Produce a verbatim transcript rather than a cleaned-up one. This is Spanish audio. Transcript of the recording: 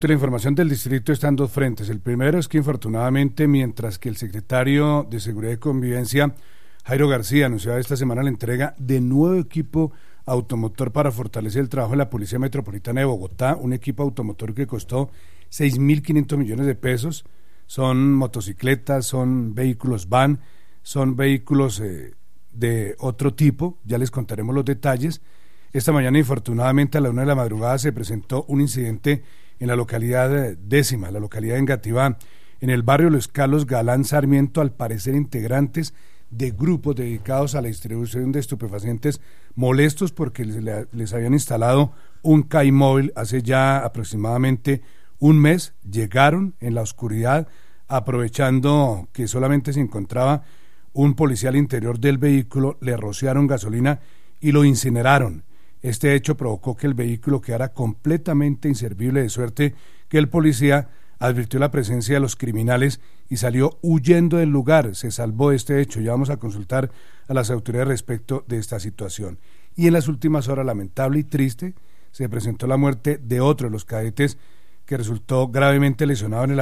La información del distrito está en dos frentes. El primero es que infortunadamente, mientras que el secretario de Seguridad y Convivencia, Jairo García, anunciaba esta semana la entrega de nuevo equipo automotor para fortalecer el trabajo de la Policía Metropolitana de Bogotá, un equipo automotor que costó seis mil quinientos millones de pesos, son motocicletas, son vehículos van, son vehículos eh, de otro tipo, ya les contaremos los detalles. Esta mañana, infortunadamente, a la una de la madrugada se presentó un incidente en la localidad décima, la localidad de Engativá, en el barrio Los Carlos Galán Sarmiento, al parecer integrantes de grupos dedicados a la distribución de estupefacientes, molestos porque les, les habían instalado un C A I móvil hace ya aproximadamente un mes, llegaron en la oscuridad, aprovechando que solamente se encontraba un policía al interior del vehículo, le rociaron gasolina y lo incineraron. Este hecho provocó que el vehículo quedara completamente inservible, de suerte que el policía advirtió la presencia de los criminales y salió huyendo del lugar. Se salvó de este hecho. Ya vamos a consultar a las autoridades respecto de esta situación. Y en las últimas horas, lamentable y triste, se presentó la muerte de otro de los cadetes que resultó gravemente lesionado en el